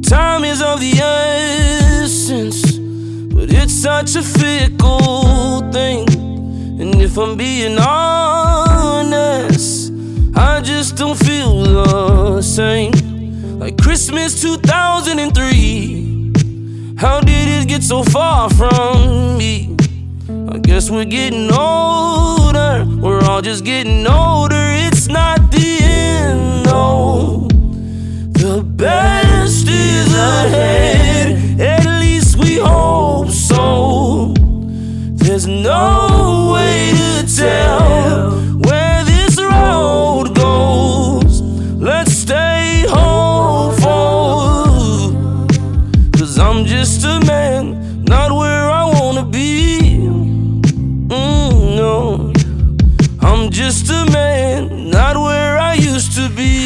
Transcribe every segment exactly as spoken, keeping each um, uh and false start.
time is of the essence, but it's such a fickle thing. And if I'm being honest, I just don't feel the same. Like Christmas two thousand three, how did it get so far from me? I guess we're getting older, we're all just getting older. It's not the end, no. The best is ahead, at least we hope so. There's no way to tell where this road goes. Let's stay hopeful, 'cause I'm just a man, not where I wanna be. Mm, no, I'm just a man, not where I used to be.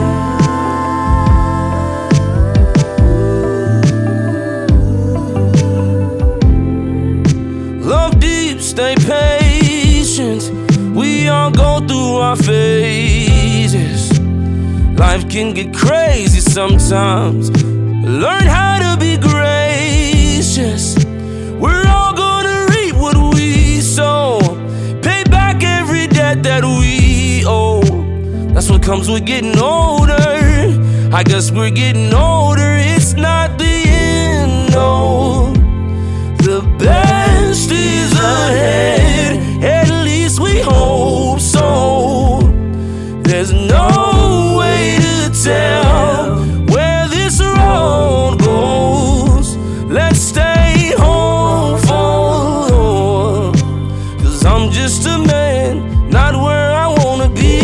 Love deep, stay patient. We all go through our phases. Life can get crazy sometimes. Learn how to be gracious. We're all gonna reap what we sow. Pay back every debt that we owe. That's what comes with getting older. I guess we're getting older. It's not the end, no. The best is ahead, at least we hope so. There's no way to tell where this road goes. Let's stay hopeful, 'cause I'm just a man, not where I wanna be.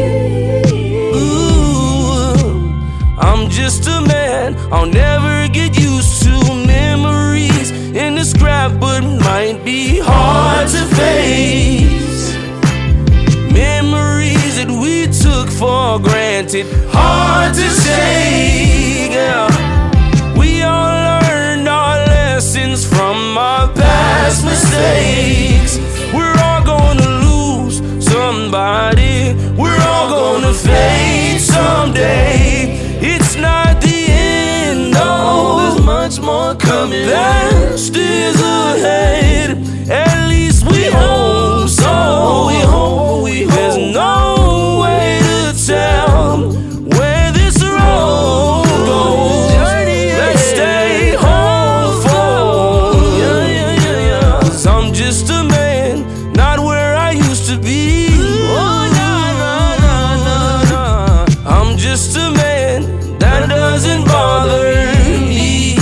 Ooh, I'm just a man, I'll never get used to memories in the scrap, but might be hard to face. Memories that we took for granted, hard to say, yeah. We all learned our lessons from our past mistakes. We're all gonna lose somebody, we're all gonna fade someday. It's not the end, no, there's much more coming. The best is ahead, at least we hope so. We hope, we hope. There's no way to tell where this road goes. Let's stay hopeful, 'cause I'm just a man, not where I used to be. Oh, nah, nah, nah, nah, nah. I'm just a man, that doesn't bother me.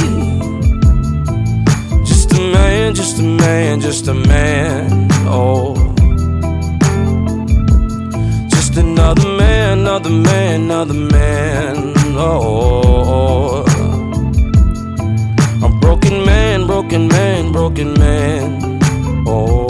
Just a man, just a man, just a man, oh. Just another man, another man, another man, oh. A broken man, broken man, broken man, oh.